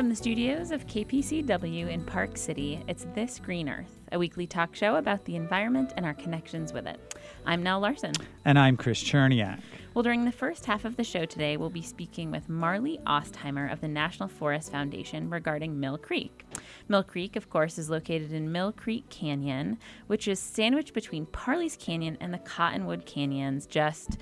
the studios of KPCW in Park City, it's This Green Earth, a weekly talk show about the environment and our connections with it. I'm Nell Larson. And I'm Chris Cherniak. Well, during the first half of the show today, we'll be speaking with Marley Ostheimer of the National Forest Foundation regarding Mill Creek. Mill Creek, of course, is located in Mill Creek Canyon, which is sandwiched between Parley's Canyon and the Cottonwood Canyons, just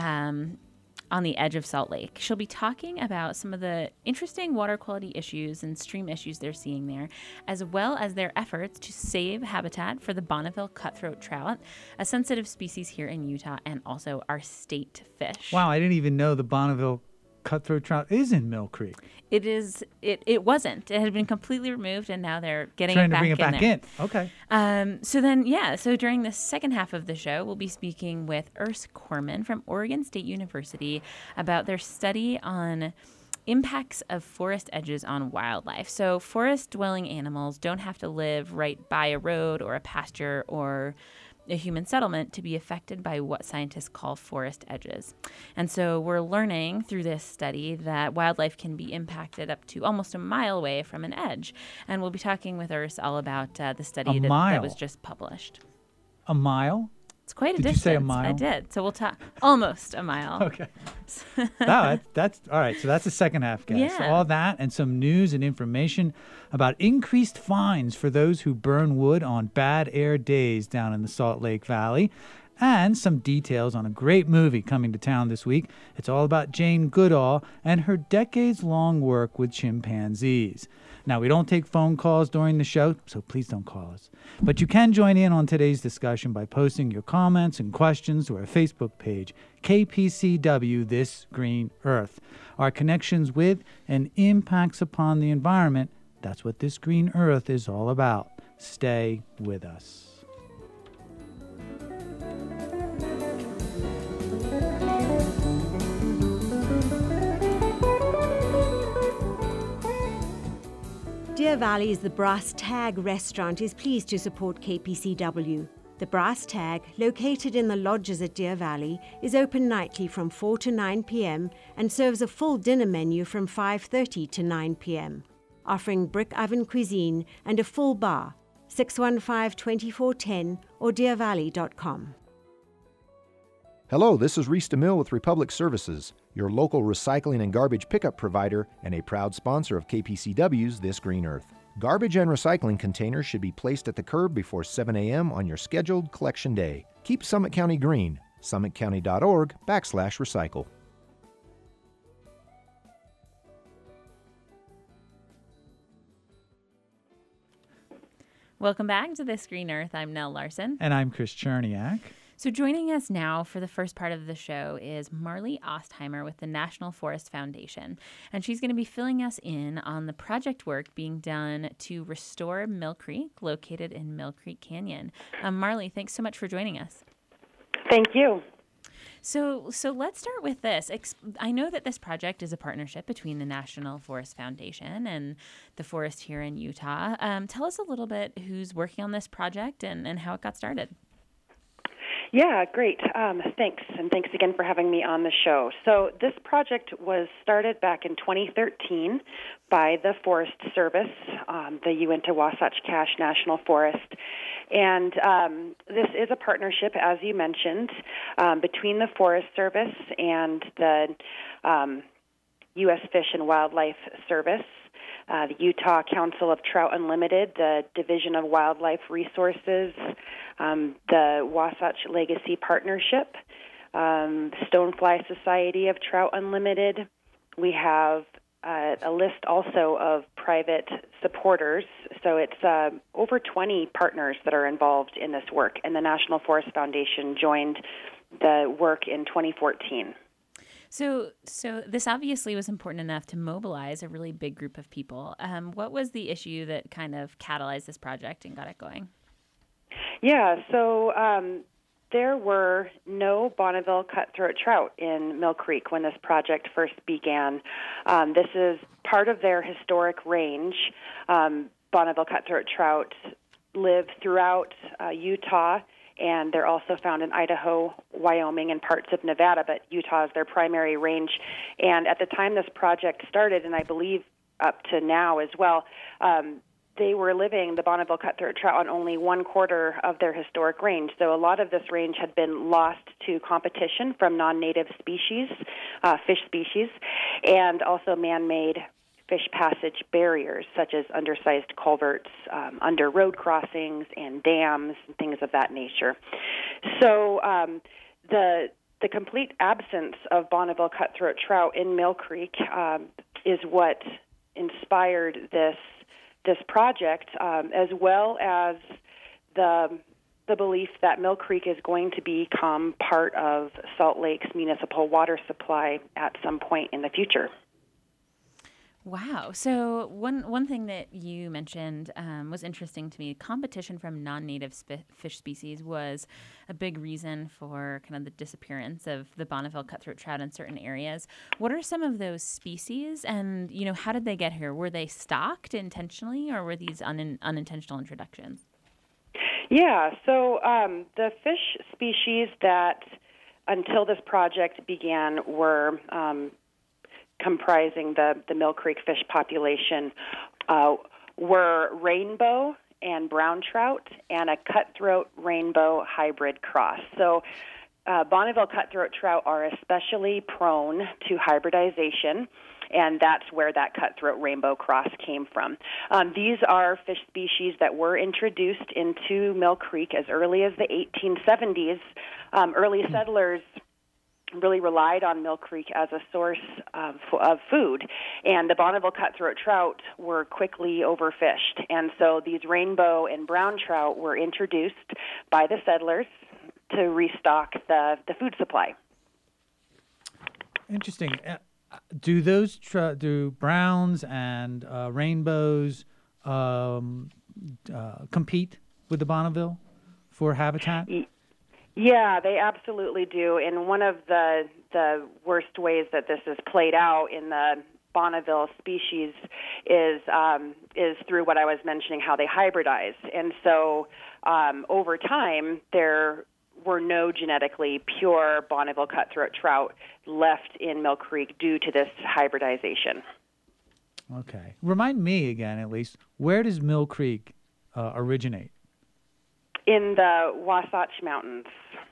on the edge of Salt Lake. She'll be talking about some of the interesting water quality issues and stream issues they're seeing there, as well as their efforts to save habitat for the Bonneville cutthroat trout, a sensitive species here in Utah, and also our state fish. Wow, I didn't even know the Bonneville cutthroat trout is in Mill Creek. It is. It wasn't. It had been completely removed, and now they're getting Trying it back to bring it back in. Okay. So during the second half of the show, we'll be speaking with Urs Corman from Oregon State University about their study on impacts of forest edges on wildlife. So forest-dwelling animals don't have to live right by a road or a pasture or a human settlement to be affected by what scientists call forest edges. And so we're learning through this study that wildlife can be impacted up to almost a mile away from an edge. And we'll be talking with Urs all about the study that was just published. A mile? It's quite a distance. Did you say a mile? I did. So we'll talk almost a mile. Okay. That's all right. So that's the second half, guys. Yeah. So all that and some news and information about increased fines for those who burn wood on bad air days down in the Salt Lake Valley, and some details on a great movie coming to town this week. It's all about Jane Goodall and her decades-long work with chimpanzees. Now, we don't take phone calls during the show, so please don't call us. But you can join in on today's discussion by posting your comments and questions to our Facebook page, KPCW This Green Earth. Our connections with and impacts upon the environment, that's what This Green Earth is all about. Stay with us. Deer Valley's The Brass Tag restaurant is pleased to support KPCW. The Brass Tag, located in the lodges at Deer Valley, is open nightly from 4 to 9 p.m. and serves a full dinner menu from 5:30 to 9 p.m., offering brick oven cuisine and a full bar. 615-2410 or deervalley.com. Hello, this is Reese DeMille with Republic Services, your local recycling and garbage pickup provider and a proud sponsor of KPCW's This Green Earth. Garbage and recycling containers should be placed at the curb before 7 a.m. on your scheduled collection day. Keep Summit County green. summitcounty.org/recycle. Welcome back to This Green Earth. I'm Nell Larson. And I'm Chris Cherniak. So joining us now for the first part of the show is Marley Ostheimer with the National Forest Foundation. And she's going to be filling us in on the project work being done to restore Mill Creek, located in Mill Creek Canyon. Marley, thanks so much for joining us. Thank you. So let's start with this. I know that this project is a partnership between the National Forest Foundation and the forest here in Utah. Tell us a little bit who's working on this project and how it got started. Yeah, great. Thanks, and thanks again for having me on the show. So this project was started back in 2013 by the Forest Service, the Uinta-Wasatch Cache National Forest. And this is a partnership, as you mentioned, between the Forest Service and the U.S. Fish and Wildlife Service, the Utah Council of Trout Unlimited, the Division of Wildlife Resources, the Wasatch Legacy Partnership, Stonefly Society of Trout Unlimited. We have a list also of private supporters. So it's over 20 partners that are involved in this work, and the National Forest Foundation joined the work in 2014. So this obviously was important enough to mobilize a really big group of people. What was the issue that kind of catalyzed this project and got it going? Yeah, so there were no Bonneville cutthroat trout in Mill Creek when this project first began. This is part of their historic range. Bonneville cutthroat trout live throughout Utah, and they're also found in Idaho, Wyoming, and parts of Nevada, but Utah is their primary range. And at the time this project started, and I believe up to now as well, they were living, the Bonneville cutthroat trout, on only 1/4 of their historic range. So a lot of this range had been lost to competition from non-native species, fish species, and also man-made fish passage barriers, such as undersized culverts under road crossings and dams and things of that nature. So the complete absence of Bonneville cutthroat trout in Mill Creek is what inspired this project, as well as the belief that Mill Creek is going to become part of Salt Lake's municipal water supply at some point in the future. Wow. So one thing that you mentioned was interesting to me. Competition from non-native fish species was a big reason for kind of the disappearance of the Bonneville cutthroat trout in certain areas. What are some of those species, and how did they get here? Were they stocked intentionally, or were these unintentional introductions? Yeah. So the fish species that, until this project began, were comprising the Mill Creek fish population were rainbow and brown trout and a cutthroat rainbow hybrid cross. So Bonneville cutthroat trout are especially prone to hybridization, and that's where that cutthroat rainbow cross came from. These are fish species that were introduced into Mill Creek as early as the 1870s. Early settlers really relied on Mill Creek as a source of food, and the Bonneville cutthroat trout were quickly overfished. And so these rainbow and brown trout were introduced by the settlers to restock the food supply. Interesting. Do those do browns and rainbows compete with the Bonneville for habitat? Yeah, they absolutely do. And one of the worst ways that this is played out in the Bonneville species is through what I was mentioning, how they hybridize. And so over time, there were no genetically pure Bonneville cutthroat trout left in Mill Creek due to this hybridization. Okay. Remind me again, at least, where does Mill Creek originate? In the Wasatch Mountains.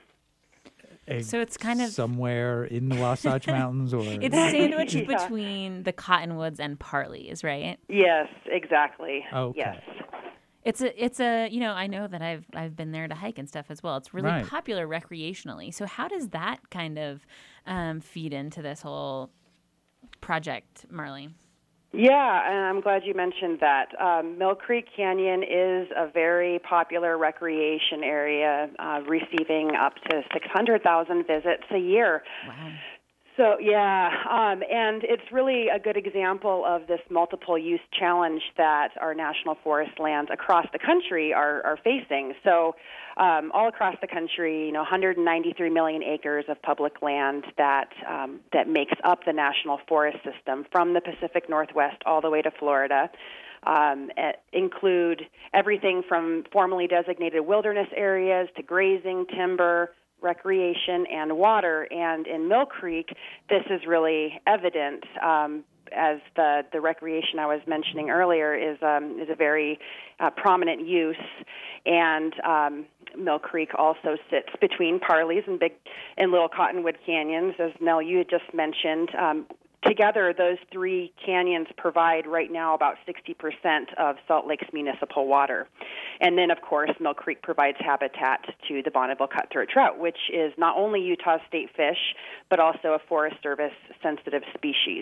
So it's kind of somewhere in the Wasatch Mountains, or it's sandwiched between the Cottonwoods and Parleys, right? Yes, exactly. Okay. Yes. It's a I know that I've been there to hike and stuff as well. It's really popular recreationally. So how does that kind of feed into this whole project, Marley? Yeah, and I'm glad you mentioned that. Mill Creek Canyon is a very popular recreation area, receiving up to 600,000 visits a year. Wow. So, and it's really a good example of this multiple use challenge that our national forest lands across the country are facing. So, all across the country, 193 million acres of public land that makes up the national forest system from the Pacific Northwest all the way to Florida. Include everything from formally designated wilderness areas to grazing, timber, recreation, and water. And in Mill Creek, this is really evident, as the recreation I was mentioning earlier is a very prominent use. And Mill Creek also sits between Parleys and Big and Little Cottonwood canyons, as Nell, you had just mentioned. Together, those three canyons provide right now about 60% of Salt Lake's municipal water. And then, of course, Mill Creek provides habitat to the Bonneville cutthroat trout, which is not only Utah's state fish, but also a Forest Service sensitive species.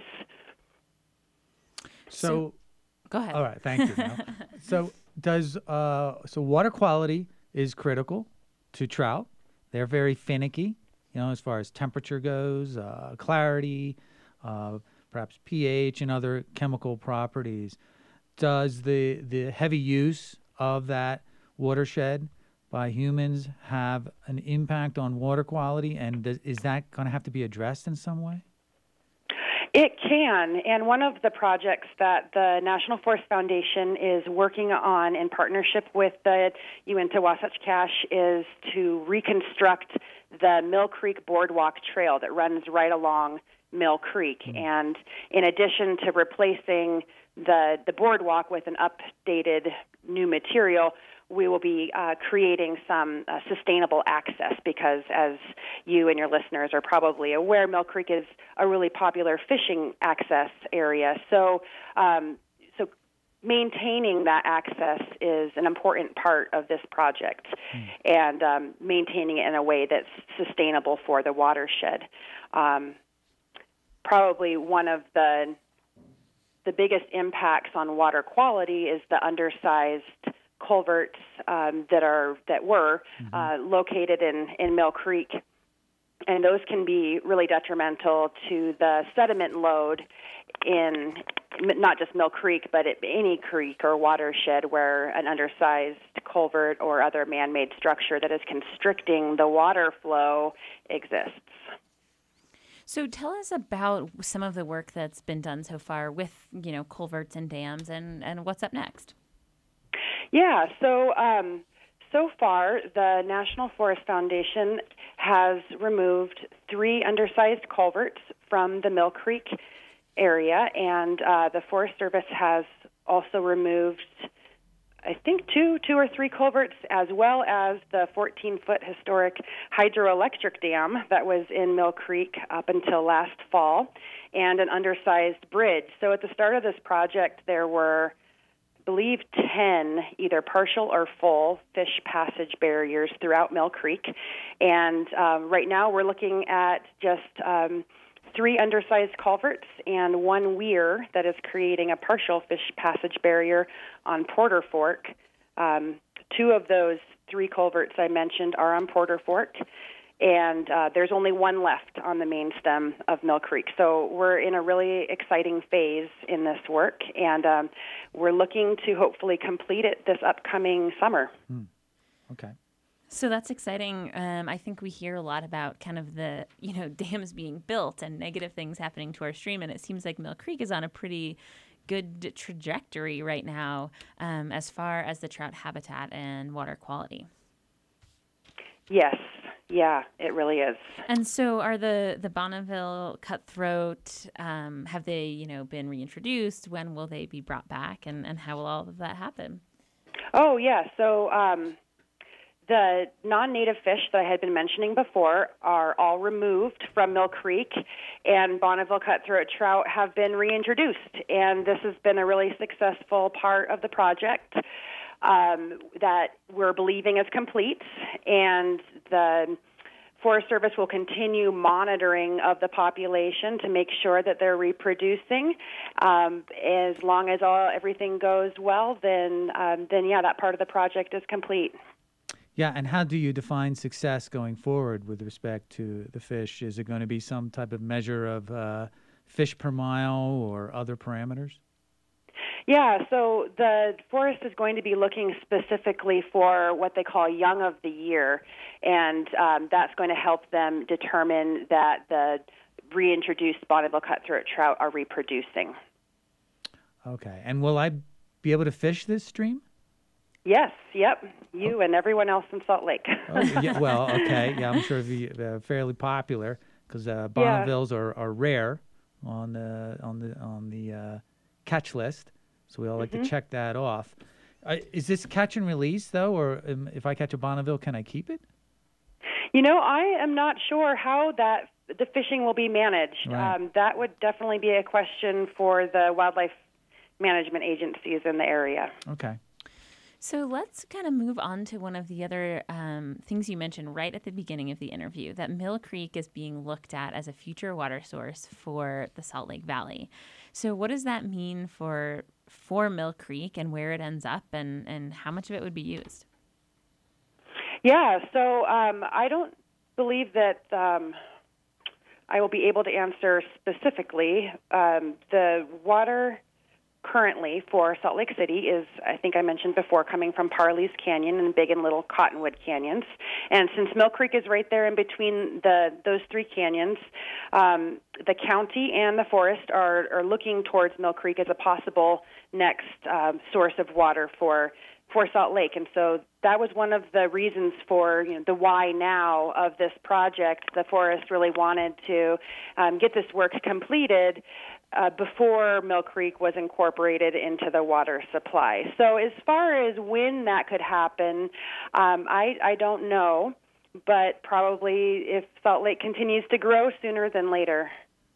So go ahead. All right, thank you. So water quality is critical to trout. They're very finicky, as far as temperature goes, clarity, perhaps pH and other chemical properties. Does the heavy use of that watershed by humans have an impact on water quality, and is that going to have to be addressed in some way? It can, and one of the projects that the National Forest Foundation is working on in partnership with the Uinta Wasatch Cache is to reconstruct the Mill Creek Boardwalk Trail that runs right along Mill Creek. And in addition to replacing the boardwalk with an updated new material, we will be creating some sustainable access because, as you and your listeners are probably aware, Mill Creek is a really popular fishing access area. So maintaining that access is an important part of this project, and maintaining it in a way that's sustainable for the watershed. Probably one of the biggest impacts on water quality is the undersized culverts that were located in Mill Creek, and those can be really detrimental to the sediment load in not just Mill Creek, but at any creek or watershed where an undersized culvert or other man-made structure that is constricting the water flow exists. So tell us about some of the work that's been done so far with, culverts and dams, and what's up next. Yeah, so far the National Forest Foundation has removed 3 undersized culverts from the Mill Creek area, and the Forest Service has also removed, I think, two or three culverts, as well as the 14-foot historic hydroelectric dam that was in Mill Creek up until last fall, and an undersized bridge. So at the start of this project, there were, I believe, 10 either partial or full fish passage barriers throughout Mill Creek. And right now we're looking at just 3 undersized culverts and 1 weir that is creating a partial fish passage barrier on Porter Fork. 2 of those 3 culverts I mentioned are on Porter Fork, and there's only 1 left on the main stem of Mill Creek. So we're in a really exciting phase in this work, and we're looking to hopefully complete it this upcoming summer. Okay. So that's exciting. I think we hear a lot about kind of the, dams being built and negative things happening to our stream. And it seems like Mill Creek is on a pretty good trajectory right now as far as the trout habitat and water quality. Yes. Yeah, it really is. And so are the Bonneville cutthroat, have they, been reintroduced? When will they be brought back? And how will all of that happen? Oh, yeah. So the non-native fish that I had been mentioning before are all removed from Mill Creek, and Bonneville cutthroat trout have been reintroduced. And this has been a really successful part of the project that we're believing is complete. And the Forest Service will continue monitoring of the population to make sure that they're reproducing. As long as everything goes well, then that part of the project is complete. Yeah, and how do you define success going forward with respect to the fish? Is it going to be some type of measure of fish per mile or other parameters? Yeah, so the forest is going to be looking specifically for what they call young of the year, and that's going to help them determine that the reintroduced Bonneville cutthroat trout are reproducing. Okay, and will I be able to fish this stream? Yes, yep, you and everyone else in Salt Lake. Oh, yeah, well, okay, yeah, I'm sure it'll be fairly popular because Bonnevilles are rare on the catch list, so we all like to check that off. Is this catch and release though, or if I catch a Bonneville, can I keep it? I am not sure how the fishing will be managed. Right. That would definitely be a question for the wildlife management agencies in the area. Okay. So let's kind of move on to one of the other things you mentioned right at the beginning of the interview, that Mill Creek is being looked at as a future water source for the Salt Lake Valley. So what does that mean for Mill Creek and where it ends up and how much of it would be used? Yeah, so I don't believe that I will be able to answer specifically. The water currently for Salt Lake City is, I think I mentioned before, coming from Parley's Canyon and Big and Little Cottonwood Canyons. And since Mill Creek is right there in between those 3 canyons, the county and the forest are looking towards Mill Creek as a possible next source of water for Salt Lake. And so that was one of the reasons for the why now of this project. The forest really wanted to get this work completed before Mill Creek was incorporated into the water supply. So as far as when that could happen, I don't know, but probably if Salt Lake continues to grow, sooner than later.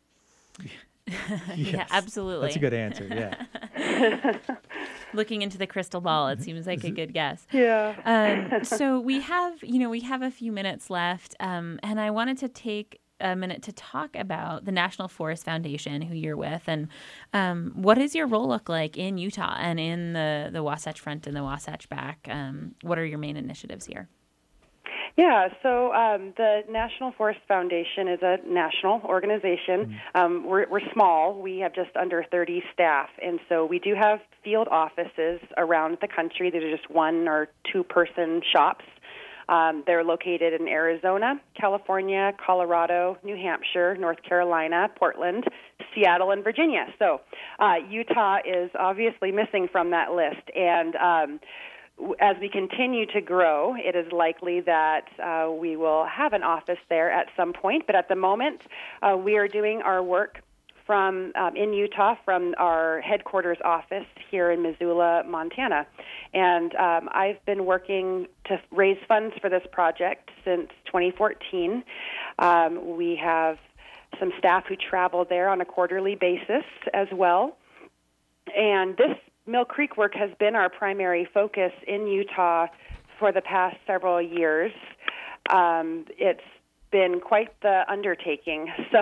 Yeah, absolutely. That's a good answer, yeah. Looking into the crystal ball, it seems like a good guess. Yeah. So we have a few minutes left, and I wanted to take a minute to talk about the National Forest Foundation, who you're with, and what does your role look like in Utah and in the Wasatch Front and the Wasatch Back? What are your main initiatives here? Yeah, so the National Forest Foundation is a national organization. We're small. We have just under 30 staff, and so we do have field offices around the country. They're just 1 or 2 person shops. They're located in Arizona, California, Colorado, New Hampshire, North Carolina, Portland, Seattle, and Virginia. So Utah is obviously missing from that list, and as we continue to grow, it is likely that we will have an office there at some point. But at the moment, we are doing our work from in Utah from our headquarters office here in Missoula, Montana. And I've been working to raise funds for this project since 2014. We have some staff who travel there on a quarterly basis as well. And this Mill Creek work has been our primary focus in Utah for the past several years. It's been quite the undertaking. So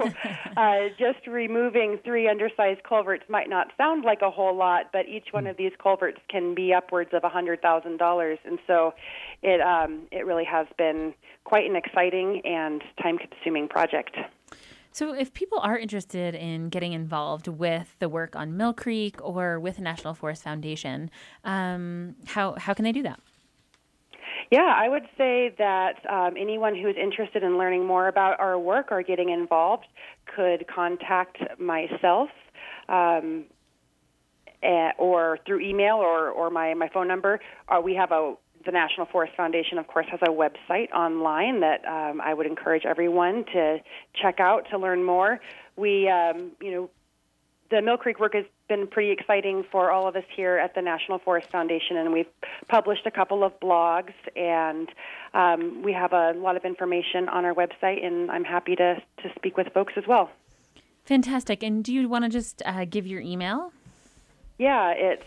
just removing 3 undersized culverts might not sound like a whole lot, but each one of these culverts can be upwards of $100,000. And so it really has been quite an exciting and time-consuming project. So if people are interested in getting involved with the work on Mill Creek or with the National Forest Foundation, how can they do that? Yeah, I would say that anyone who is interested in learning more about our work or getting involved could contact myself or through email or my phone number. We have the National Forest Foundation, of course, has a website online that I would encourage everyone to check out to learn more. We, the Mill Creek work has been pretty exciting for all of us here at the National Forest Foundation, and we've published a couple of blogs, and we have a lot of information on our website, and I'm happy to speak with folks as well. Fantastic. And do you want to just give your email? Yeah, it's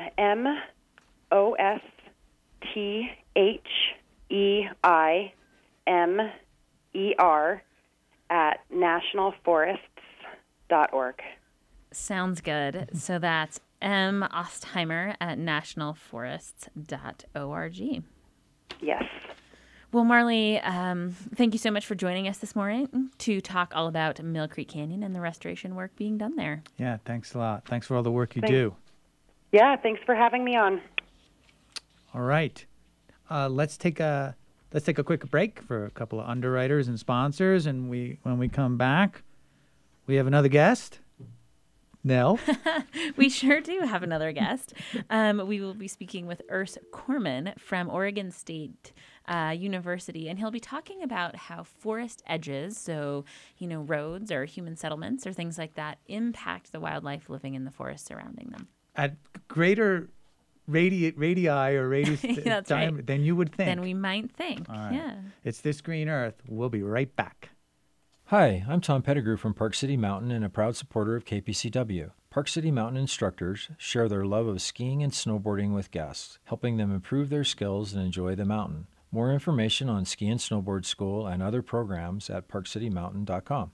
MOSTHEIMER@nationalforests.org. Sounds good. So that's mostheimer@nationalforests.org. Yes. Well, Marley, thank you so much for joining us this morning to talk all about Mill Creek Canyon and the restoration work being done there. Yeah, thanks a lot. Thanks for all the work you do. Yeah, thanks for having me on. All right. Let's take a quick break for a couple of underwriters and sponsors, and when we come back, we have another guest. Nell? We sure do have another guest. We will be speaking with Urs Corman from Oregon State University, and he'll be talking about how forest edges, so, roads or human settlements or things like that, impact the wildlife living in the forest surrounding them. At greater radii or radius right. than you would think. Than we might think, All right. Yeah. It's This Green Earth. We'll be right back. Hi, I'm Tom Pettigrew from Park City Mountain and a proud supporter of KPCW. Park City Mountain instructors share their love of skiing and snowboarding with guests, helping them improve their skills and enjoy the mountain. More information on Ski and Snowboard School and other programs at parkcitymountain.com.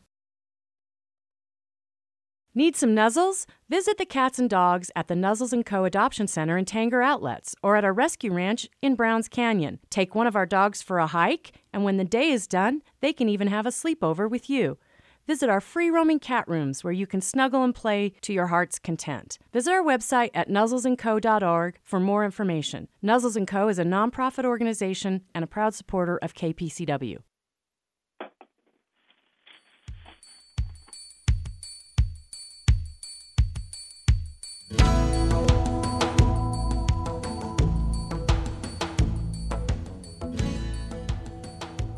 Need some nuzzles? Visit the cats and dogs at the Nuzzles & Co. Adoption Center in Tanger Outlets or at our rescue ranch in Browns Canyon. Take one of our dogs for a hike, and when the day is done, they can even have a sleepover with you. Visit our free-roaming cat rooms where you can snuggle and play to your heart's content. Visit our website at nuzzlesandco.org for more information. Nuzzles & Co. is a nonprofit organization and a proud supporter of KPCW.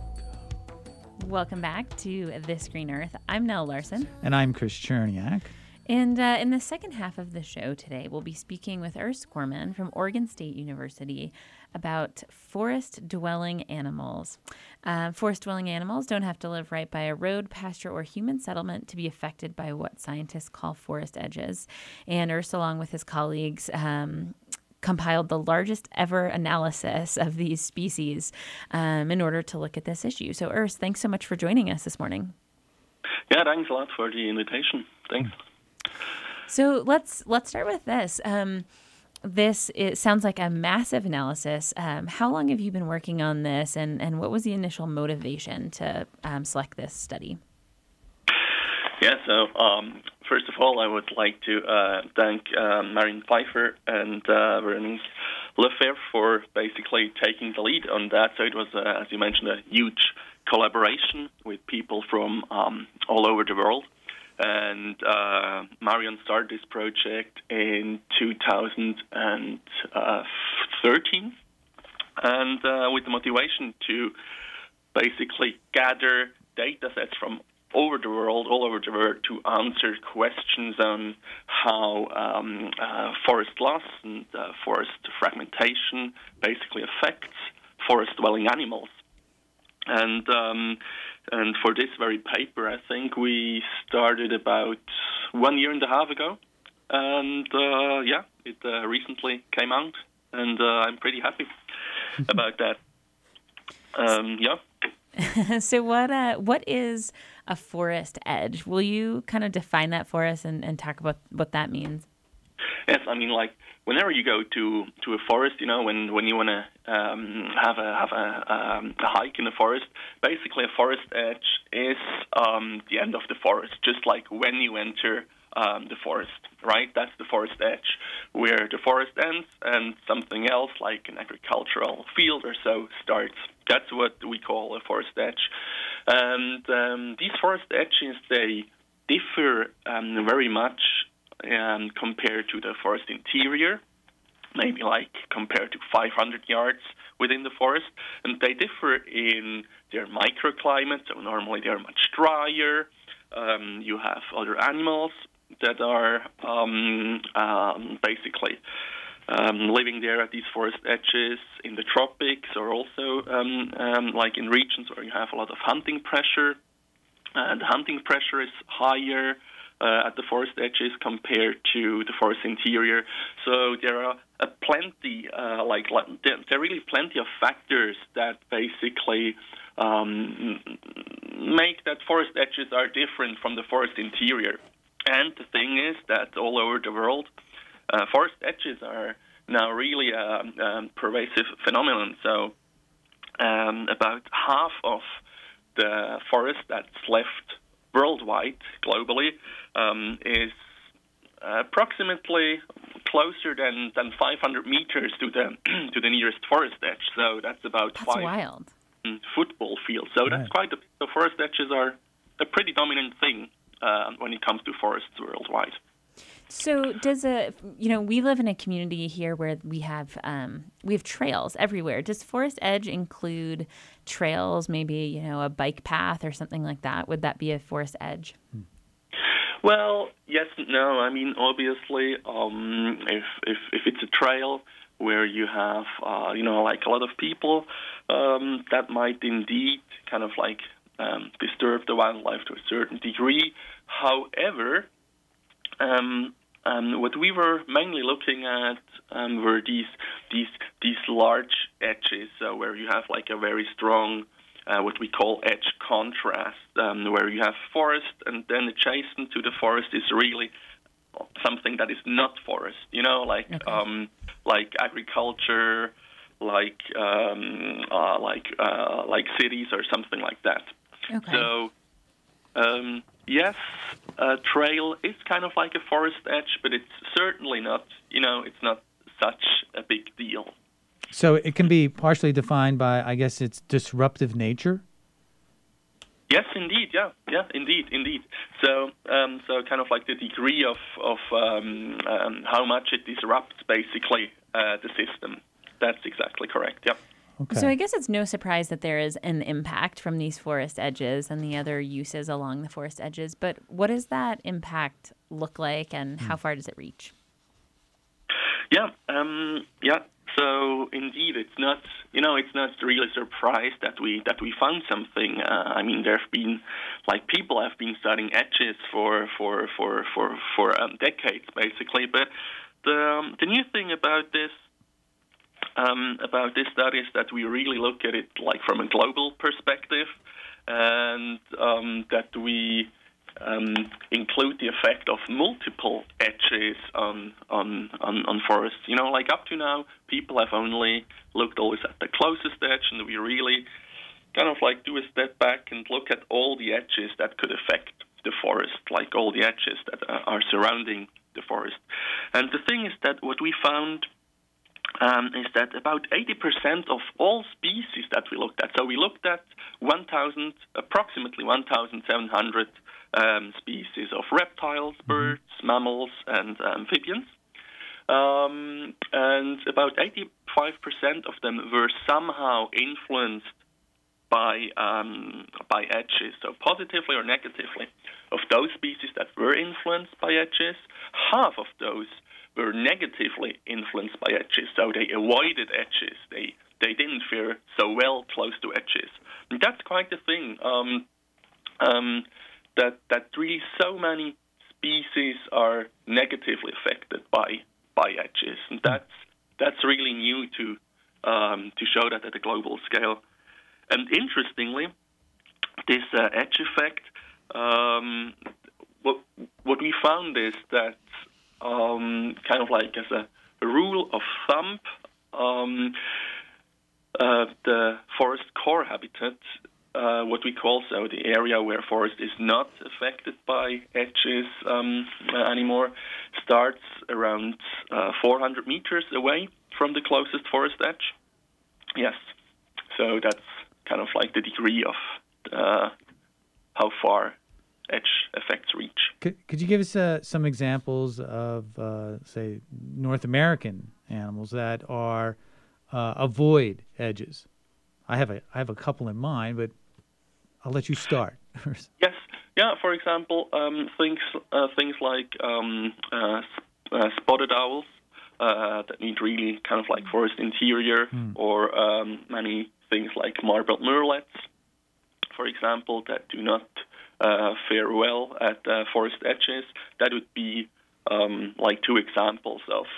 Welcome back to This Green Earth. I'm Nell Larson. And I'm Chris Cherniak. And in the second half of the show today, we'll be speaking with Urs Corman from Oregon State University about forest-dwelling animals. Forest-dwelling animals don't have to live right by a road, pasture, or human settlement to be affected by what scientists call forest edges. And Urs, along with his colleagues, compiled the largest ever analysis of these species in order to look at this issue. So, Urs, thanks so much for joining us this morning. Yeah, thanks a lot for the invitation. Thanks. So let's start with this. It sounds like a massive analysis. How long have you been working on this, and what was the initial motivation to select this study? Yeah, so first of all, I would like to thank Marion Pfeiffer and Veronique Lefebvre for basically taking the lead on that. So it was, as you mentioned, a huge collaboration with people from all over the world. And Marion started this project in 2013, and with the motivation to basically gather data sets from all over the world, to answer questions on how forest loss and forest fragmentation basically affects forest-dwelling animals. And for this very paper, I think we started about 1.5 years ago. And it recently came out, and I'm pretty happy about that. So what is a forest edge? Will you kind of define that for us and talk about what that means? Yes, I mean, like, whenever you go to a forest, you know, when you want to have a hike in a forest, basically a forest edge is the end of the forest, just like when you enter the forest, right? That's the forest edge, where the forest ends and something else, like an agricultural field or so, starts. That's what we call a forest edge. And these forest edges, they differ very much compared to the forest interior, maybe like compared to 500 yards within the forest. And they differ in their microclimate, so normally they're much drier. You have other animals that are basically living there at these forest edges in the tropics, or also like in regions where you have a lot of hunting pressure. The hunting pressure is higher at the forest edges compared to the forest interior. So there are plenty, there are really plenty of factors that basically make that forest edges are different from the forest interior. And the thing is that all over the world, forest edges are now really a pervasive phenomenon. So about half of the forest that's left worldwide, globally, is approximately closer than 500 meters to the nearest forest edge. So that's about wild. Football fields. So that's quite a bit. So forest edges are a pretty dominant thing when it comes to forests worldwide. So we live in a community here where we have trails everywhere. Does forest edge include trails, maybe, a bike path or something like that? Would that be a forest edge? Well, yes and no. I mean, obviously, if it's a trail where you have, like a lot of people, that might indeed kind of like disturb the wildlife to a certain degree. However, what we were mainly looking at were these large edges, where you have like a very strong what we call edge contrast, where you have forest, and then adjacent to the forest is really something that is not forest. Like agriculture, like cities or something like that. Okay. So. Yes, a trail is kind of like a forest edge, but it's certainly not, it's not such a big deal. So it can be partially defined by, I guess, its disruptive nature? Yes, indeed, yeah, indeed. So kind of like the degree of how much it disrupts, basically, the system. That's exactly correct, yeah. Okay. So I guess it's no surprise that there is an impact from these forest edges and the other uses along the forest edges. But what is that impact look like, and how far does it reach? Yeah. So indeed, it's not really surprised that we found something. I mean, there have been people have been studying edges for decades, basically. But the new thing about this study is that we really look at it from a global perspective, and that we include the effect of multiple edges on forests. Up to now, people have only looked always at the closest edge, and we really kind of do a step back and look at all the edges that could affect the forest, all the edges that are surrounding the forest. And the thing is that what we found is that about 80% of all species that we looked at, so we looked at approximately 1,700 species of reptiles, birds, mammals, and amphibians. And about 85% of them were somehow influenced by edges, so positively or negatively. Of those species that were influenced by edges, half of those were negatively influenced by edges, so they avoided edges. They didn't fare so well close to edges. And that's quite the thing. That really so many species are negatively affected by edges, and that's really new to show that at a global scale. And interestingly, this edge effect, what we found is that kind of as a rule of thumb, the forest core habitat, what we call the area where forest is not affected by edges anymore, starts around 400 meters away from the closest forest edge. Yes, so that's kind of the degree of how far edge effects reach. Could you give us some examples of, say, North American animals that are avoid edges? I have a couple in mind, but I'll let you start. Yes. Yeah. For example, things like spotted owls that need really kind of forest interior, or many things like marbled murrelets, for example, that do not fare well at forest edges. That would be two examples of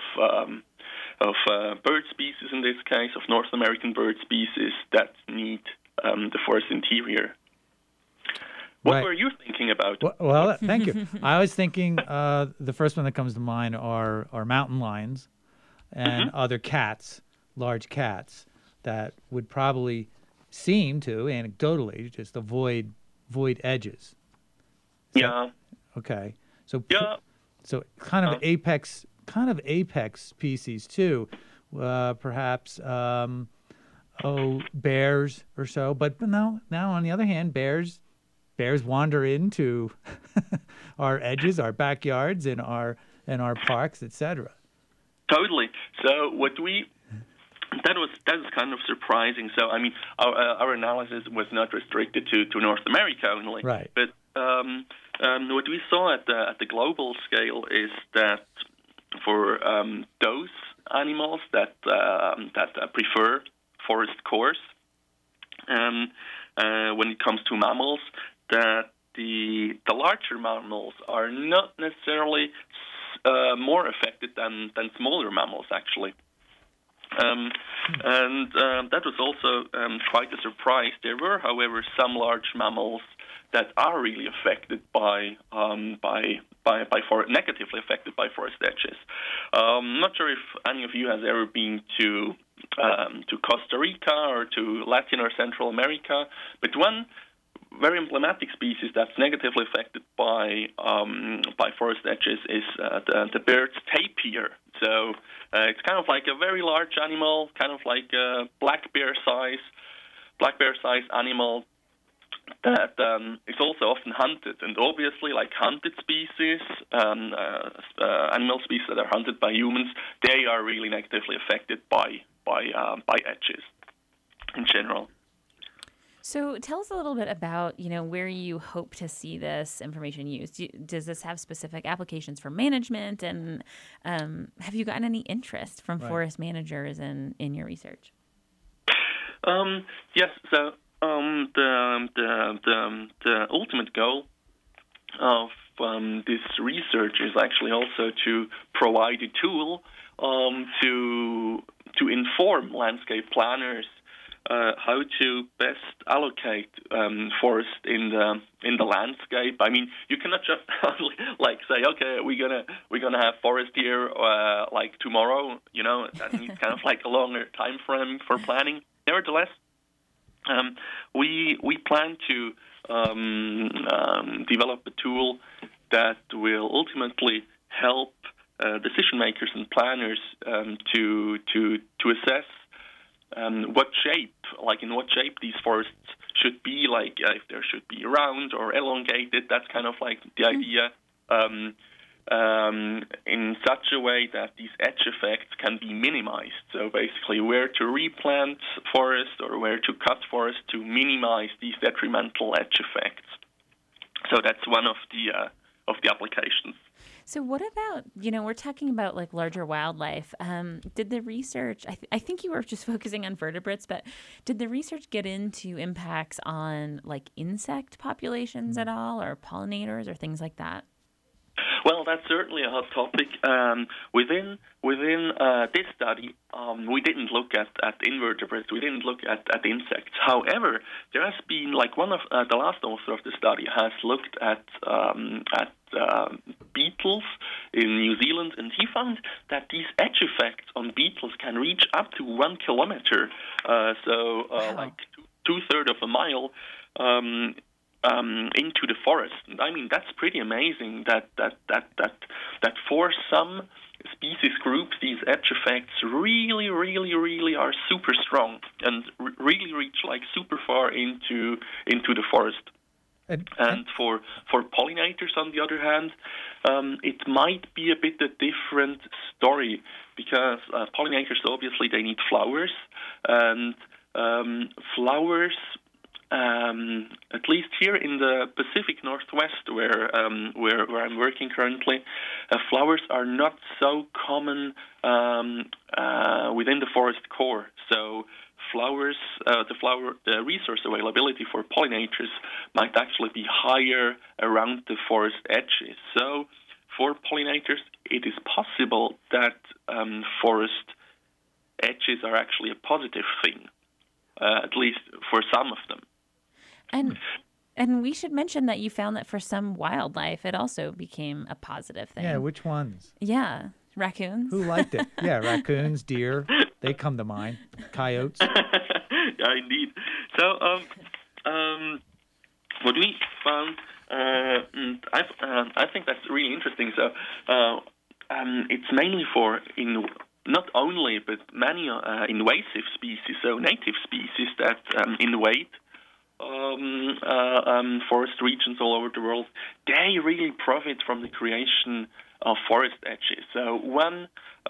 bird species, in this case, of North American bird species that need the forest interior. What were you thinking about? Well, thank you. I was thinking the first one that comes to mind are mountain lions and other cats, large cats, that would probably seem to, anecdotally, just avoid edges. Yeah. Okay. So yeah. So kind of apex species too, perhaps bears or so. But now on the other hand, bears wander into our edges, our backyards, and our parks, etc. Totally. So that was kind of surprising. So I mean, our analysis was not restricted to North America only, right? But what we saw at the global scale is that for those animals that prefer forest cores, when it comes to mammals, that the larger mammals are not necessarily more affected than smaller mammals, actually. And that was also quite a surprise. There were, however, some large mammals that are really affected by negatively affected by forest edges. I'm not sure if any of you has ever been to Costa Rica or to Latin or Central America, but one very emblematic species that's negatively affected by forest edges is the bird's tapir. So it's kind of like a very large animal, kind of like a black bear size animal that is also often hunted. And obviously, like hunted species, animal species that are hunted by humans, they are really negatively affected by edges in general. So tell us a little bit about, where you hope to see this information used. Does this have specific applications for management? And have you gotten any interest from forest managers in your research? Yes. So the ultimate goal of this research is actually also to provide a tool to inform landscape planners how to best allocate forest in the landscape. I mean, you cannot just say, okay, we're gonna have forest here tomorrow. That needs kind of like a longer time frame for planning. Nevertheless, we plan to develop a tool that will ultimately help decision makers and planners to assess in what shape these forests should be, if there should be round or elongated. That's kind of like the idea, in such a way that these edge effects can be minimized. So basically where to replant forest or where to cut forest to minimize these detrimental edge effects. So that's one of the applications. So what about, we're talking about like larger wildlife. Did the research, I think you were just focusing on vertebrates, but did the research get into impacts on like insect populations at all, or pollinators or things like that? Well, that's certainly a hot topic. Within this study, we didn't look at invertebrates. We didn't look at insects. However, there has been one of the last author of the study has looked at beetles in New Zealand, and he found that these edge effects on beetles can reach up to 1 kilometer, like two-thirds of a mile. Into the forest. And I mean, that's pretty amazing that for some species groups, these edge effects really, really, really are super strong and really reach super far into the forest. And for pollinators, on the other hand, it might be a bit a different story, because pollinators, obviously, they need flowers, and flowers, at least here in the Pacific Northwest, where I'm working currently, flowers are not so common within the forest core. So the resource availability for pollinators might actually be higher around the forest edges. So for pollinators, it is possible that forest edges are actually a positive thing, at least for some of them. And we should mention that you found that for some wildlife, it also became a positive thing. Yeah, which ones? Yeah, raccoons. Who liked it? Yeah, raccoons, deer, they come to mind. Coyotes. Yeah, indeed. So, what we found, I think that's really interesting. So, it's mainly for not only, but many invasive species, so native species that invade forest regions all over the world. They really profit from the creation of forest edges. So one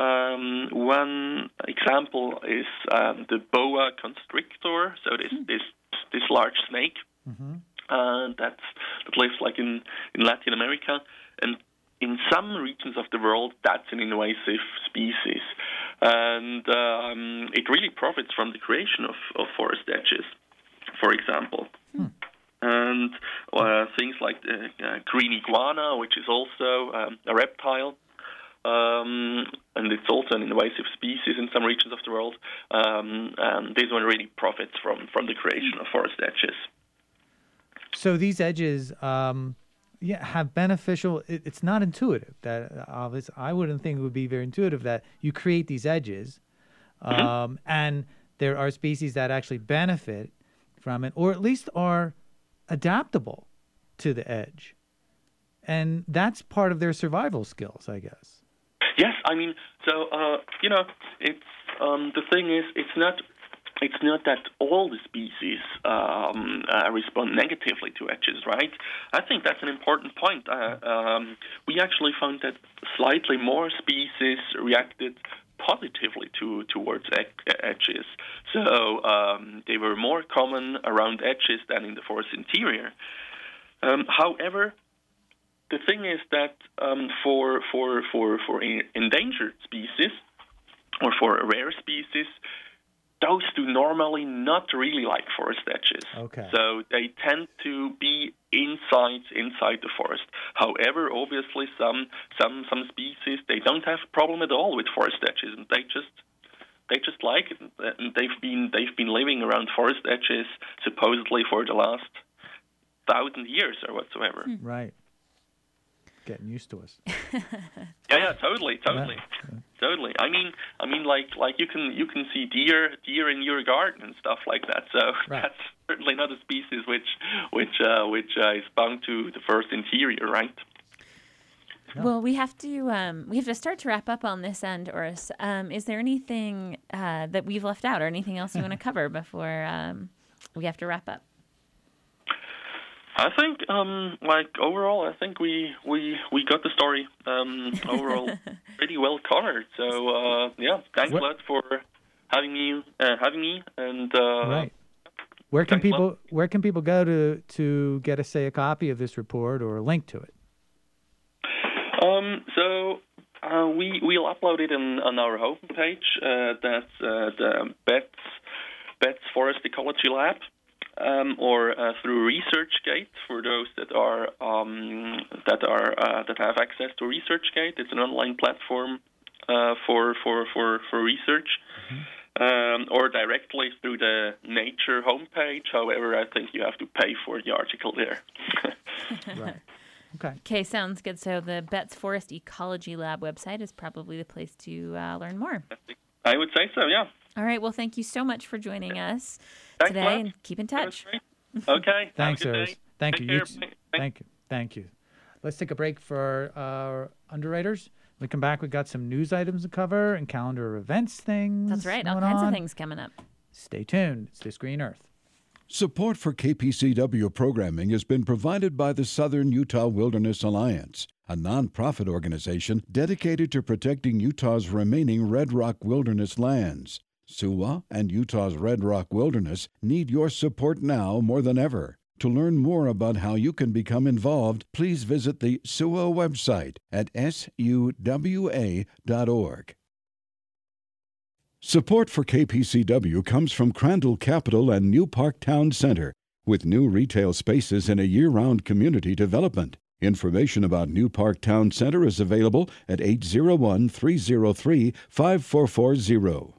example is the boa constrictor. So this large snake that lives in Latin America, and in some regions of the world, that's an invasive species, and it really profits from the creation of forest edges, for example. And things like green iguana, which is also a reptile, and it's also an invasive species in some regions of the world. And this one really profits from the creation of forest edges. So these edges, have beneficial. It's not intuitive. I wouldn't think it would be very intuitive that you create these edges, and there are species that actually benefit from it, or at least are adaptable to the edge, and that's part of their survival skills, I guess. Yes, I mean, so it's the thing is, it's not that all the species respond negatively to edges, right? I think that's an important point. We actually found that slightly more species reacted positively towards edges. So they were more common around edges than in the forest interior. However, the thing is that for endangered species or for rare species, those do normally not really like forest edges. Okay. So they tend to be inside the forest. However, obviously some species, they don't have a problem at all with forest edges, and they just like it. And they've been living around forest edges supposedly for the last 1,000 years or whatsoever. Right. Getting used to us. Yeah, totally. Totally. I mean, like you can see deer in your garden and stuff like that. So that's certainly not a species which is bound to the forest interior, right? No. Well, we have to start to wrap up on this end, Urs. Is there anything that we've left out, or anything else you want to cover before we have to wrap up? I think, overall, I think we got the story overall pretty well covered. So thanks a lot for having me, and right. Where can people go to get a copy of this report or a link to it? We'll upload it on our homepage. That's the Betts Forest Ecology Lab. Or through ResearchGate for those that have access to ResearchGate. It's an online platform for research, or directly through the Nature homepage. However, I think you have to pay for the article there. Right. Okay. Okay, sounds good. So the Betts Forest Ecology Lab website is probably the place to learn more. I would say so. Yeah. All right. Well, thank you so much for joining us today, and keep in touch. Okay. Thanks, Urs. Thank you. Thank you. Let's take a break for our underwriters. When we come back, we've got some news items to cover and calendar events things. That's right. All kinds of things coming up. Stay tuned. It's This Green Earth. Support for KPCW programming has been provided by the Southern Utah Wilderness Alliance, a nonprofit organization dedicated to protecting Utah's remaining Red Rock Wilderness lands. SUWA and Utah's Red Rock Wilderness need your support now more than ever. To learn more about how you can become involved, please visit the SUWA website at suwa.org. Support for KPCW comes from Crandall Capital and New Park Town Center, with new retail spaces and a year-round community development. Information about New Park Town Center is available at 801-303-5440.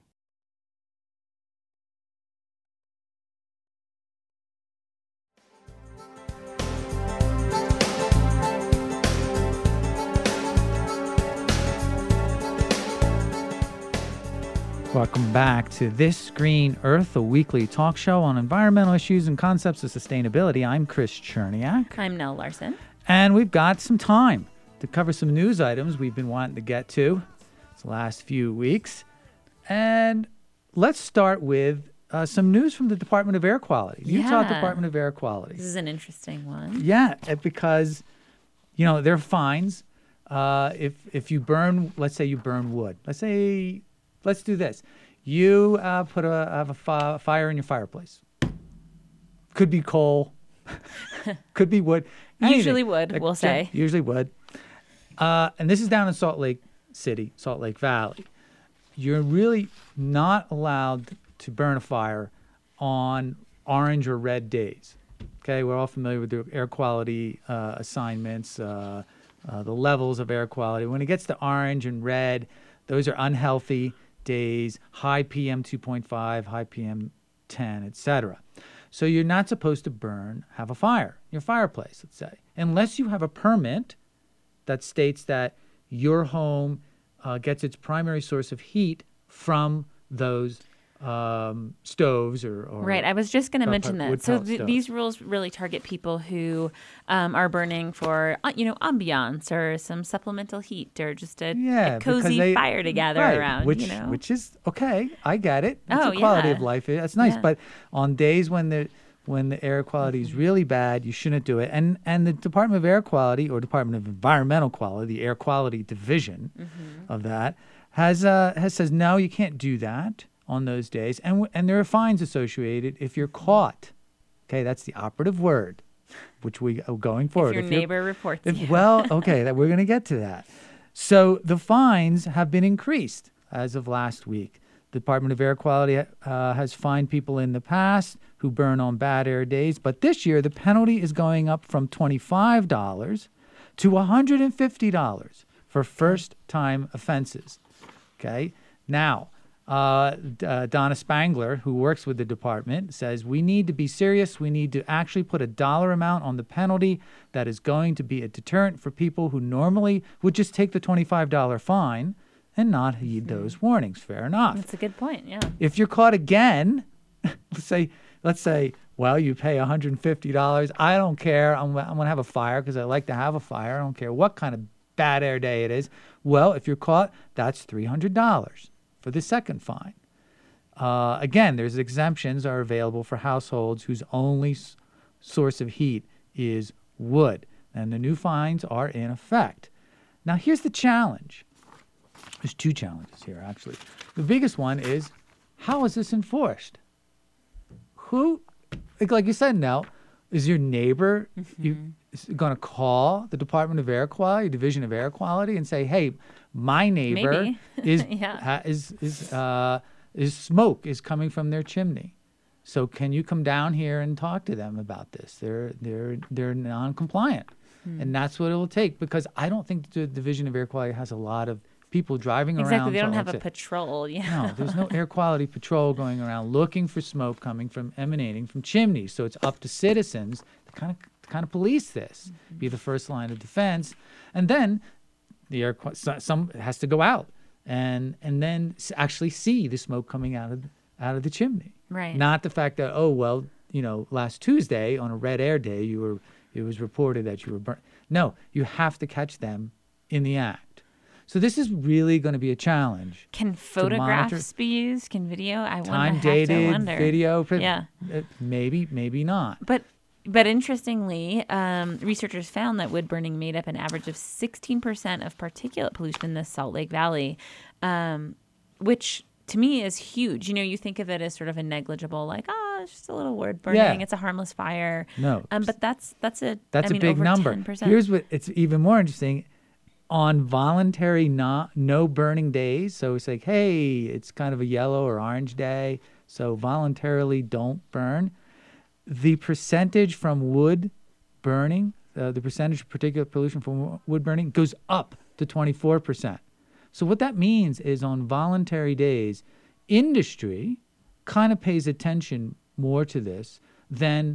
Welcome back to This Green Earth, a weekly talk show on environmental issues and concepts of sustainability. I'm Chris Cherniak. I'm Nell Larson. And we've got some time to cover some news items we've been wanting to get to the last few weeks. And let's start with some news from the Department of Air Quality, Utah Department of Air Quality. This is an interesting one. Yeah, because, there are fines if you burn, let's say you burn wood. Let's do this. You have a fire in your fireplace. Could be coal. Could be wood. Anything. Usually wood, we'll say. Usually wood. And this is down in Salt Lake City, Salt Lake Valley. You're really not allowed to burn a fire on orange or red days. Okay, we're all familiar with the air quality assignments, the levels of air quality. When it gets to orange and red, those are unhealthy days, high PM 2.5, high PM 10, etc. So you're not supposed to have a fire in your fireplace, let's say, unless you have a permit that states that your home gets its primary source of heat from those stoves or right. I was just going to mention that. So these rules really target people who are burning for ambiance or some supplemental heat or just a cozy fire to gather around. Which is okay. I get it. It's a quality of life. That's nice. Yeah. But on days when the air quality is really bad, you shouldn't do it. And the Department of Air Quality or Department of Environmental Quality, the Air Quality Division of that, has says no, you can't do that on those days, and there are fines associated if you're caught. Okay, that's the operative word, which we are going forward. If your neighbor reports you. Well, okay, we're going to get to that. So the fines have been increased as of last week. The Department of Air Quality has fined people in the past who burn on bad air days, but this year the penalty is going up from $25 to $150 for first-time offenses. Okay, now Donna Spangler, who works with the department, says we need to be serious. We need to actually put a dollar amount on the penalty that is going to be a deterrent for people who normally would just take the $25 fine and not heed those warnings. Fair enough. That's a good point, yeah. If you're caught again, let's say, well, you pay $150. I don't care. I'm going to have a fire because I like to have a fire. I don't care what kind of bad air day it is. Well, if you're caught, that's $300 for the second fine. Again, there's exemptions are available for households whose only source of heat is wood, and the new fines are in effect. Now, here's the challenge. There's two challenges here, actually. The biggest one is, how is this enforced? Who, like you said, Nell, is your neighbor going to call the Department of Air Quality, Division of Air Quality, and say, "Hey, my neighbor is smoke is coming from their chimney, so can you come down here and talk to them about this? They're non-compliant," and that's what it will take, because I don't think the Division of Air Quality has a lot of people driving around. Exactly, they don't have a patrol. Yeah. No, there's no air quality patrol going around looking for smoke emanating from chimneys. So it's up to citizens to kind of police this, be the first line of defense, and then the some has to go out and then actually see the smoke coming out of the chimney. Right. Not the fact that, oh well, last Tuesday on a red air day it was reported that you were burnt. No, you have to catch them in the act. So this is really going to be a challenge. Can photographs be used? Can video? Time-dated video? Yeah. Maybe not. But interestingly, researchers found that wood burning made up an average of 16% of particulate pollution in the Salt Lake Valley, which to me is huge. You think of it as sort of a negligible, like, it's just a little wood burning. Yeah. It's a harmless fire. No. But that's a big over number. 10%. Here's what it's even more interesting. On voluntary no burning days, so it's like, hey, it's kind of a yellow or orange day, so voluntarily don't burn. The percentage from wood burning, the percentage of particulate pollution from wood burning goes up to 24%. So what that means is on voluntary days, industry kind of pays attention more to this than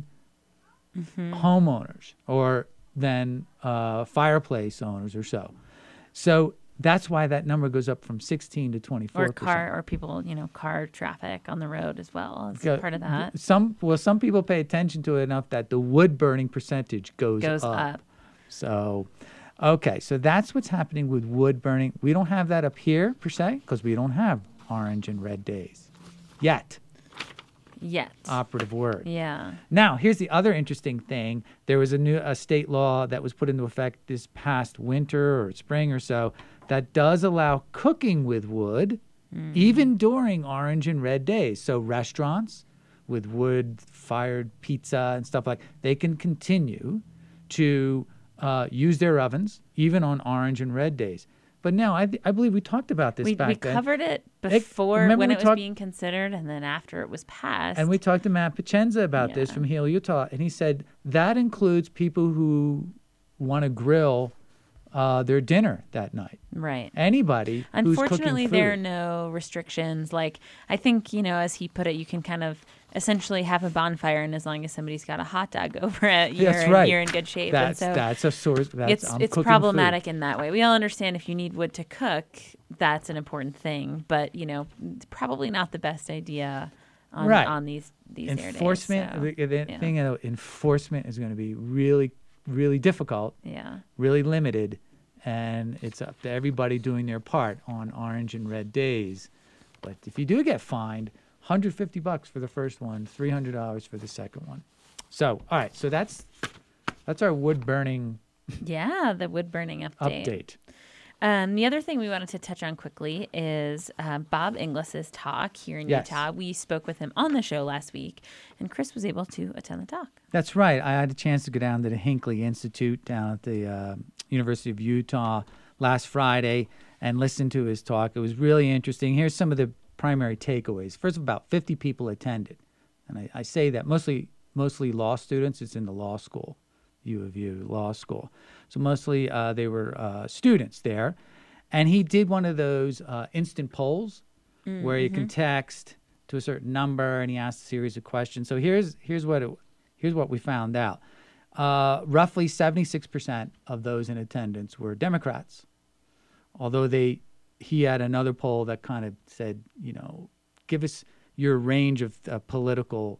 homeowners or than fireplace owners or so. So that's why that number goes up from 16 to 24%. Or people, car traffic on the road as well is part of that. Some people pay attention to it enough that the wood burning percentage goes up. So, okay, so that's what's happening with wood burning. We don't have that up here per se because we don't have orange and red days yet. Operative word. Yeah. Now, here's the other interesting thing. There was a state law that was put into effect this past winter or spring or so that does allow cooking with wood even during orange and red days. So restaurants with wood-fired pizza and stuff they can continue to use their ovens even on orange and red days. But now, I believe we talked about this back then. We covered it before when it was being considered, and then after it was passed. And we talked to Matt Pacenza about this from Heal Utah, and he said that includes people who want to grill their dinner that night. Right. Anybody who's cooking Unfortunately, food. there are no restrictions. Like, I think, as he put it, you can kind of essentially have a bonfire, and as long as somebody's got a hot dog over it, you're in good shape. That's a source. It's problematic food. In that way. We all understand if you need wood to cook, that's an important thing, but it's probably not the best idea on these enforcement. Air days. The thing enforcement is going to be really, really difficult. Yeah. Really limited, and it's up to everybody doing their part on orange and red days. But if you do get fined, $150 for the first one, $300 for the second one. So, all right. So that's our wood burning. Yeah, the wood burning update. The other thing we wanted to touch on quickly is Bob Inglis's talk here in Utah. We spoke with him on the show last week, and Chris was able to attend the talk. That's right. I had a chance to go down to the Hinckley Institute down at the University of Utah last Friday and listen to his talk. It was really interesting. Here's some of the primary takeaways. First, about 50 people attended. And I say that mostly law students. It's in the law school, U of U Law School. So mostly they were students there. And he did one of those instant polls where you can text to a certain number, and he asked a series of questions. So here's what we found out. Roughly 76% of those in attendance were Democrats, although he had another poll that kind of said, give us your range of political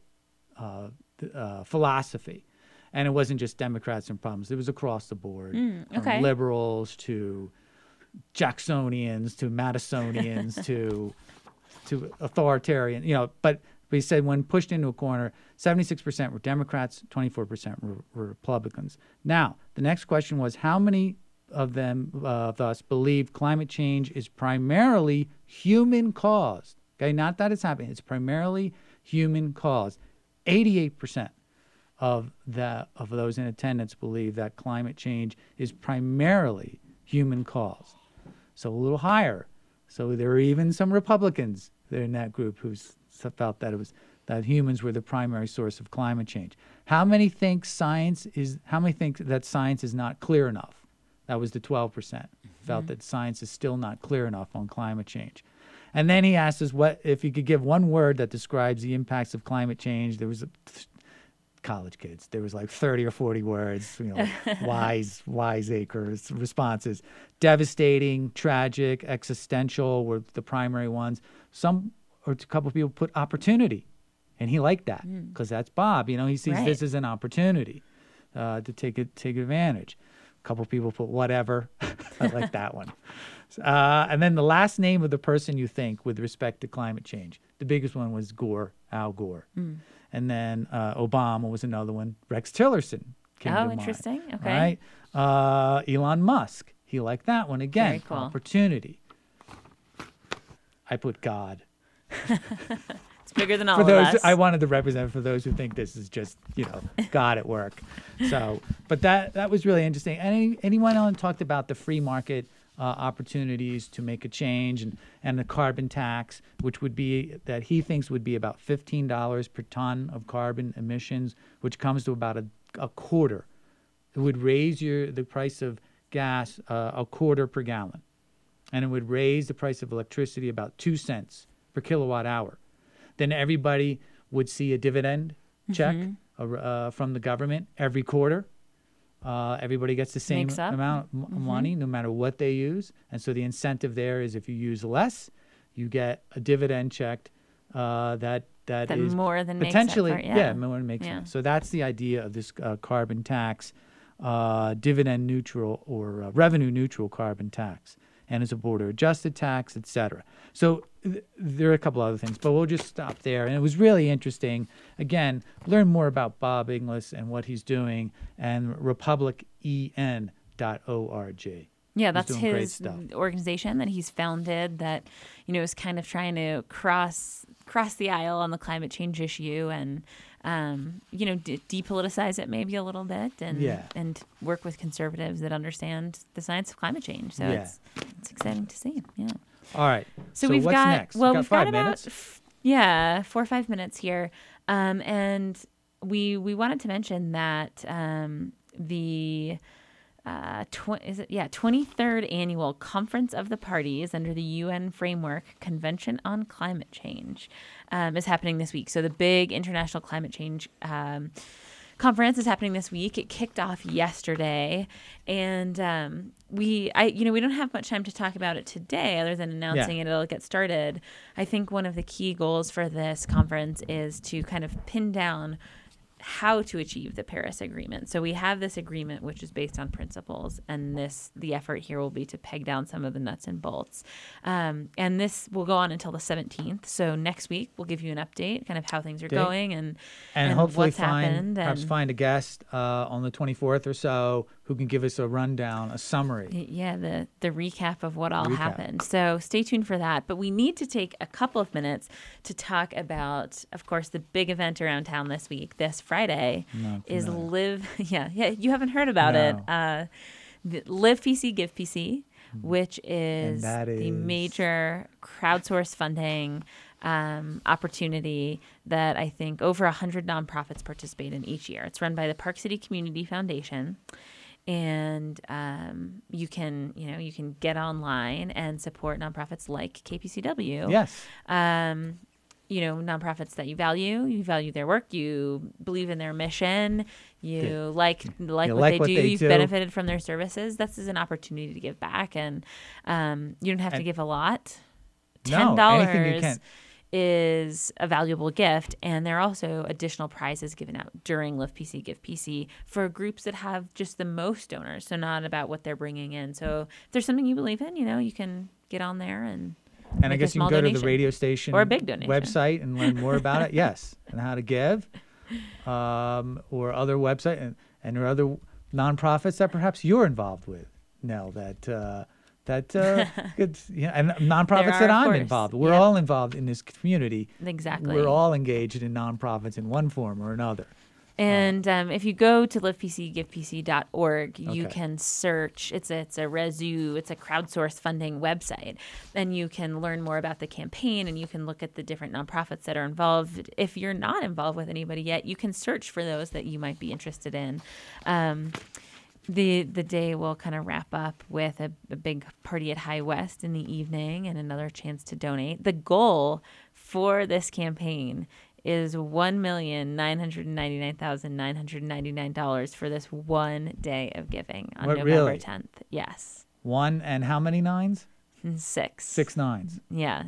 philosophy. And it wasn't just Democrats and Republicans. It was across the board, from liberals to Jacksonians to Madisonians to authoritarian, But he said when pushed into a corner, 76% were Democrats, 24% were Republicans. Now, the next question was, how many of us believe climate change is primarily human caused? Okay, not that it's happening. It's primarily human caused. 88% of those in attendance believe that climate change is primarily human caused. So a little higher. So there were even some Republicans there in that group who felt that humans were the primary source of climate change. How many think that science is not clear enough? That was the 12%. Felt that science is still not clear enough on climate change. And then he asked us what if you could give one word that describes the impacts of climate change. There was college kids. There was like 30 or 40 words, wiseacres responses. Devastating, tragic, existential were the primary ones. A couple of people put opportunity, and he liked that because that's Bob. He sees this as an opportunity to take advantage. A couple of people put whatever. I like that one. And then the last name of the person you think with respect to climate change. The biggest one was Gore, Al Gore. And then Obama was another one. Rex Tillerson came to mind. Oh, interesting. Okay. Right? Elon Musk. He liked that one. Again, very cool. Opportunity. I put God. It's bigger than all of us. I wanted to represent for those who think this is just, God at work. So, but that was really interesting. Anyone else talked about the free market opportunities to make a change and the carbon tax, which would be that he thinks would be about $15 per ton of carbon emissions, which comes to about a quarter. It would raise the price of gas a quarter per gallon, and it would raise the price of electricity about 2 cents per kilowatt hour. Then everybody would see a dividend check from the government every quarter. Everybody gets the same amount of money no matter what they use. And so the incentive there is if you use less, you get a dividend check that is more than potentially makes up for, more than makes sense. So that's the idea of this carbon tax, dividend neutral or revenue neutral carbon tax. And it's a border adjusted tax, et cetera. So there are a couple other things, but we'll just stop there. And it was really interesting. Again, learn more about Bob Inglis and what he's doing and republicen.org. Yeah, that's his organization that he's founded that, is kind of trying to cross the aisle on the climate change issue and, depoliticize it maybe a little bit and work with conservatives that understand the science of climate change. So it's exciting to see. Yeah. All right. So what's next? Well, we've got 5 minutes. 4 or 5 minutes here. And we wanted to mention that the 23rd annual Conference of the Parties under the UN Framework Convention on Climate Change is happening this week. So the big international climate change conference is happening this week. It kicked off yesterday, and we don't have much time to talk about it today other than announcing it'll get started. I think one of the key goals for this conference is to kind of pin down how to achieve the Paris Agreement. So we have this agreement which is based on principles, and the effort here will be to peg down some of the nuts and bolts. And this will go on until the 17th. So next week we'll give you an update, kind of how things are going and hopefully what's happened. Perhaps find a guest on the 24th or so who can give us a rundown, a summary. Yeah, the recap of what all happened. So stay tuned for that. But we need to take a couple of minutes to talk about, of course, the big event around town this week. This Friday is Live. Yeah, you haven't heard about it. The Live PC, Give PC, which is the major crowdsource funding opportunity that I think over 100 nonprofits participate in each year. It's run by the Park City Community Foundation. And you can get online and support nonprofits like KPCW. Yes. Nonprofits that you value their work, you believe in their mission, you like what they do, you've benefited from their services. This is an opportunity to give back, and you don't have to give a lot. $10 anything you can. Is a valuable gift, and there are also additional prizes given out during Live PC, Give PC for groups that have just the most donors, so not about what they're bringing in. So if there's something you believe in, you can get on there and I guess you can go to the radio station or a big donation website and learn more about it. Yes, and how to give, or other website and there are other nonprofits that perhaps you're involved with, Nell, and nonprofits that I'm involved. We're all involved in this community. Exactly. We're all engaged in nonprofits in one form or another. And if you go to livepcgivepc.org, you can search. It's a Rezu. It's a crowdsource funding website, and you can learn more about the campaign, and you can look at the different nonprofits that are involved. If you're not involved with anybody yet, you can search for those that you might be interested in. The day will kind of wrap up with a big party at High West in the evening and another chance to donate. The goal for this campaign is $1,999,999 for this one day of giving on November 10th. Yes. One and how many nines? 6. 6 nines. Yeah.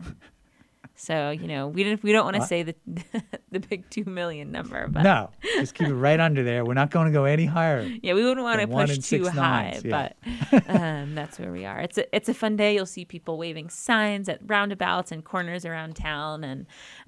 So, we don't want to say the big 2 million number, but no, just keep it right under there. We're not going to go any higher. Yeah, we wouldn't want to push too high, but that's where we are. It's a fun day. You'll see people waving signs at roundabouts and corners around town, and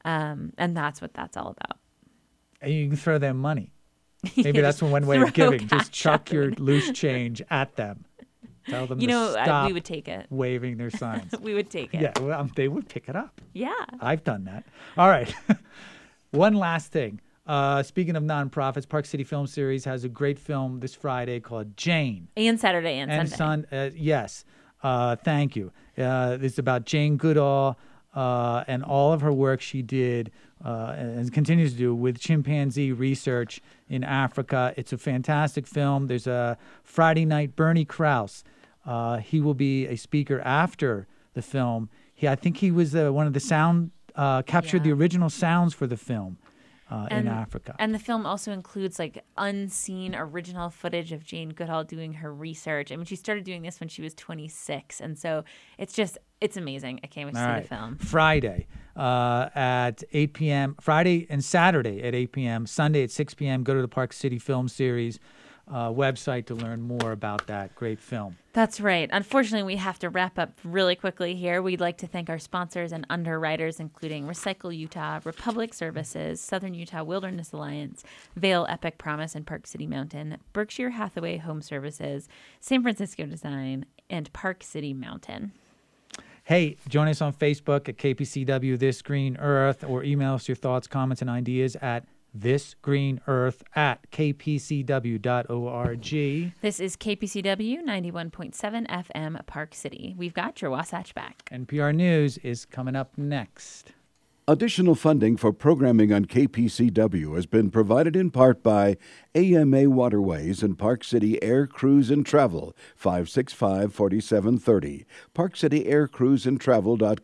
that's what that's all about. And you can throw them money. Maybe that's one way of giving. Just chuck your loose change at them. Tell them to stop we would take it. Waving their signs. We would take it. Yeah, well, they would pick it up. Yeah. I've done that. All right. One last thing. Speaking of nonprofits, Park City Film Series has a great film this Friday called Jane. And Saturday and Sunday. Yes. Thank you. It's about Jane Goodall and all of her work she did and continues to do with chimpanzee research in Africa. It's a fantastic film. There's a Friday night, Bernie Krause. He will be a speaker after the film. I think he was one of the sound, captured the original sounds for the film in Africa. And the film also includes unseen original footage of Jane Goodall doing her research. I mean, she started doing this when she was 26. And so it's amazing. I can't wait to see the film. Friday at 8 p.m. Friday and Saturday at 8 p.m. Sunday at 6 p.m. Go to the Park City Film Series website to learn more about that great film. That's right. Unfortunately, we have to wrap up really quickly here. We'd like to thank our sponsors and underwriters, including Recycle Utah, Republic Services, Southern Utah Wilderness Alliance, Vail Epic Promise and Park City Mountain, Berkshire Hathaway Home Services, San Francisco Design, and Park City Mountain. Hey, join us on Facebook at KPCW This Green Earth, or email us your thoughts, comments, and ideas at thisgreenearth@kpcw.org. This is KPCW 91.7 FM Park City. We've got your Wasatch back. NPR News is coming up next. Additional funding for programming on KPCW has been provided in part by AMA Waterways and Park City Air Cruise and Travel, 565-4730, parkcityaircruiseandtravel.com.